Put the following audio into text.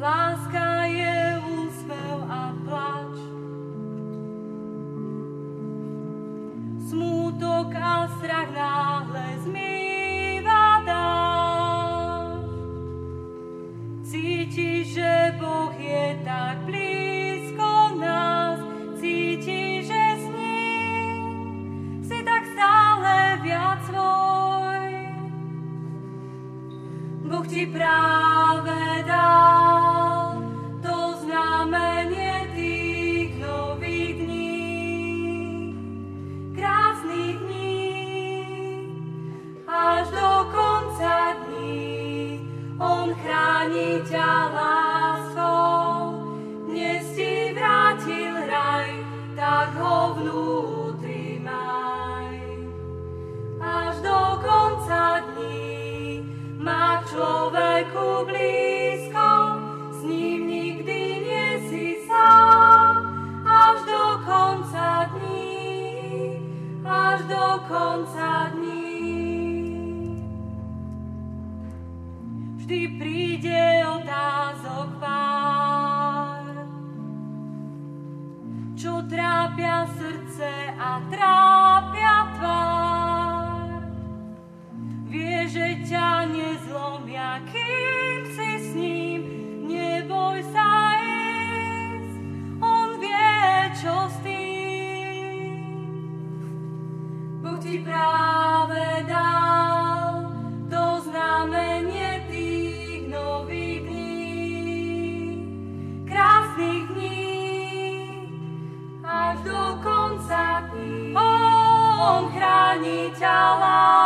Láska je úsmev a plač. Smútok a strach náhle zmýva dážď. Cítiš, že Boh je tak blízko nás, cítiš, že s ním si tak stále viac svoj. Boh ti práve dal to znamenie tých nových dní, krásnych dní, až do konca dní. On chráni ťa láskou, dnes ti vrátil raj, tak ho vnútri maj. Až do konca dní má človeku blízko, s ním nikdy nie si sám. Až do konca dní, až do konca dní. Vždy príde otázok pár, čo trápia srdce a trápia tvár. Vie, že ťa nezlomia, kým si s ním, neboj sa ísť, on vie, čo s tým. Boh ti práve dal to znamenie tých nových dní, krásnych dní, až do konca dní. On chráni ťa láskou,